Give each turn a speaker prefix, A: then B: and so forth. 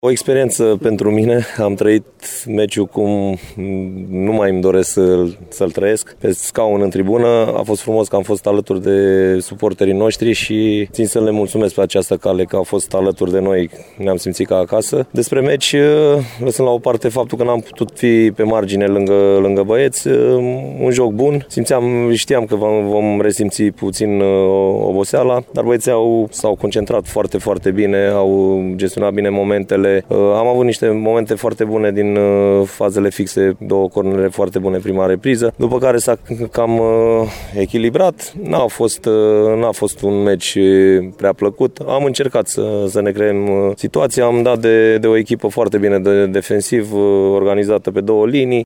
A: O experiență pentru mine, am trăit meciul cum nu mai îmi doresc să-l trăiesc. Pe scaun în tribună, a fost frumos că am fost alături de suporterii noștri și țin să le mulțumesc pe această cale că au fost alături de noi, ne-am simțit ca acasă. Despre meci, lăsând la o parte faptul că n-am putut fi pe margine lângă băieți, un joc bun. Știam că vom resimți puțin oboseala, dar băieții s-au concentrat foarte, foarte bine, au gestionat bine momentele. Am avut niște momente foarte bune din fazele fixe, 2 cornere foarte bune prima repriză, după care s-a cam echilibrat. N-a fost un meci prea plăcut. Am încercat să ne creăm situația, am dat de o echipă foarte bine defensiv, organizată pe 2 linii.